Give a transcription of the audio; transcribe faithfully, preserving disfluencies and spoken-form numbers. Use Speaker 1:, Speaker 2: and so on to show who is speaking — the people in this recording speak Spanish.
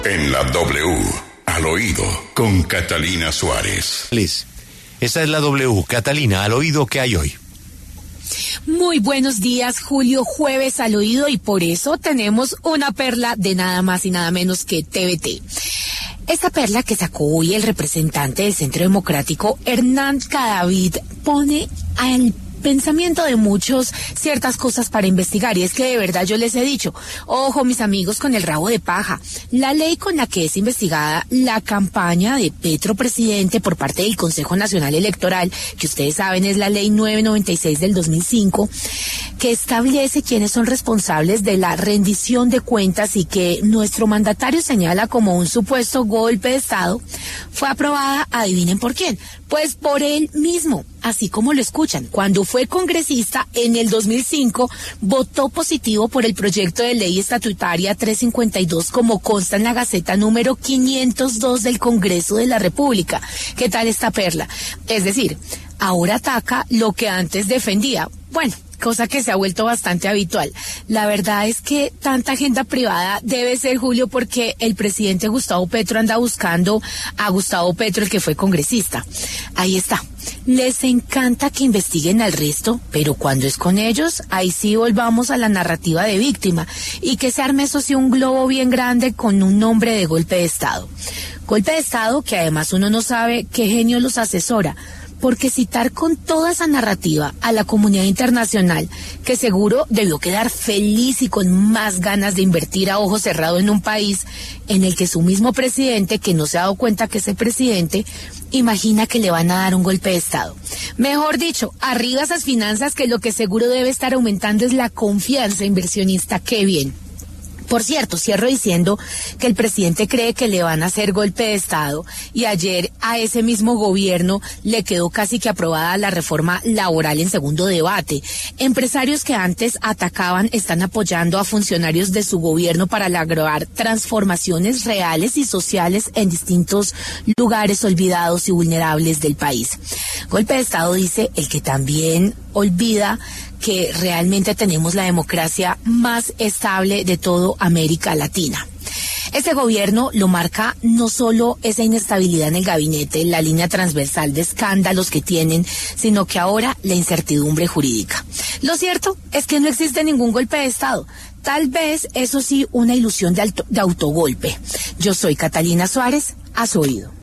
Speaker 1: En la W, al oído, con Catalina Suárez.
Speaker 2: Liz, esta es la W. Catalina, al oído, ¿qué hay hoy?
Speaker 3: Muy buenos días, Julio, jueves al oído, y por eso tenemos una perla de nada más y nada menos que T V T. Esta perla que sacó hoy el representante del Centro Democrático, Hernán Cadavid, pone al pensamiento de muchos ciertas cosas para investigar, y es que de verdad yo les he dicho, ojo mis amigos con el rabo de paja, la ley con la que es investigada la campaña de Petro Presidente por parte del Consejo Nacional Electoral, que ustedes saben es la ley nueve noventa y seis del dos mil cinco, que establece quiénes son responsables de la rendición de cuentas y que nuestro mandatario señala como un supuesto golpe de Estado, fue aprobada, adivinen por quién, pues por él mismo, así como lo escuchan. Cuando fue congresista en el dos mil cinco, votó positivo por el proyecto de ley estatutaria trescientos cincuenta y dos, como consta en la Gaceta número quinientos dos del Congreso de la República. ¿Qué tal esta perla? Es decir, ahora ataca lo que antes defendía. Bueno, cosa que se ha vuelto bastante habitual. La verdad es que tanta agenda privada debe ser, Julio, porque el presidente Gustavo Petro anda buscando a Gustavo Petro, el que fue congresista. Ahí está. Les encanta que investiguen al resto, pero cuando es con ellos, ahí sí volvamos a la narrativa de víctima, y que se arme eso sí un globo bien grande con un nombre de golpe de Estado. Golpe de Estado que además uno no sabe qué genio los asesora, porque citar con toda esa narrativa a la comunidad internacional, que seguro debió quedar feliz y con más ganas de invertir a ojo cerrado en un país en el que su mismo presidente, que no se ha dado cuenta que es el presidente, imagina que le van a dar un golpe de Estado. Mejor dicho, arriba esas finanzas, que lo que seguro debe estar aumentando es la confianza inversionista. ¡Qué bien! Por cierto, cierro diciendo que el presidente cree que le van a hacer golpe de Estado, y ayer a ese mismo gobierno le quedó casi que aprobada la reforma laboral en segundo debate. Empresarios que antes atacaban están apoyando a funcionarios de su gobierno para lograr transformaciones reales y sociales en distintos lugares olvidados y vulnerables del país. Golpe de Estado, dice el que también olvida que realmente tenemos la democracia más estable de toda América Latina. Este gobierno lo marca no solo esa inestabilidad en el gabinete, la línea transversal de escándalos que tienen, sino que ahora la incertidumbre jurídica. Lo cierto es que no existe ningún golpe de Estado. Tal vez, eso sí, una ilusión de, alto, de autogolpe. Yo soy Catalina Suárez, a su oído.